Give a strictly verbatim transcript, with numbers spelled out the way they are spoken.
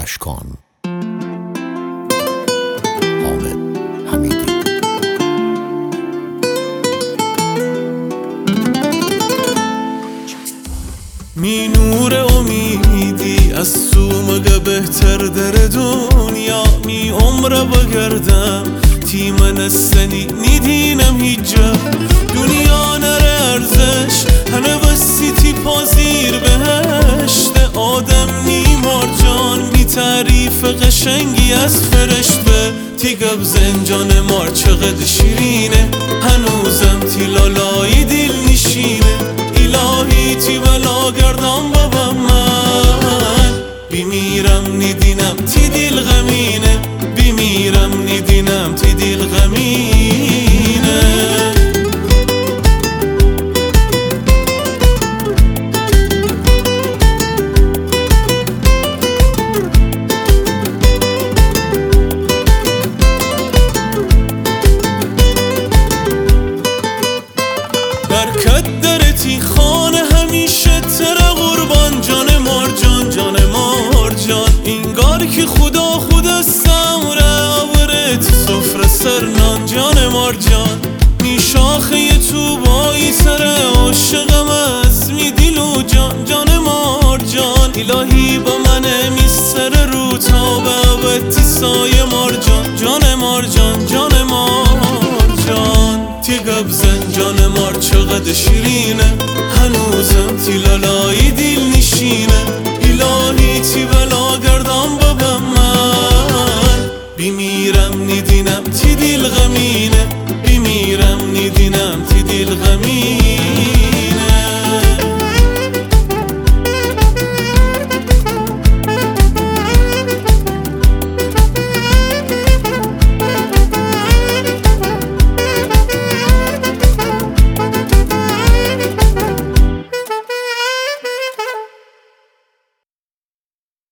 اشکان. حامد حمیدی. می نور امیدی از تو مگه بهتر در دنیا می عمره بگردم تی من السنی ندینم هیجا دنیا نره ارزش هنه بسی تی پازیر بهشت آدم نیمار جان بی تعریف قشنگی از فرشته تی گب زنجان مار چقدر شیرینه هنوزم تی لالای دل نشینه الهی تی بلا گردم بابا من بیمیرم ندینم تی دل غمینه بیمیرم ندینم تی دل غمینه برکت درتی خانه همیشه تره قربان جان مارجان جان مارجان اینگار که خدا خدا سمره آورت سفره سرنان جان مارجان می شاخه تو بایی سر عاشقم از می دیل و جان جان مارجان الهی با من می سر رو تا به ابد سایه مارجان جان مارجان جان مارجان تی گب زنجان مار چقدر شیرینه هنوزم تی لالای دل نشینه الهی تی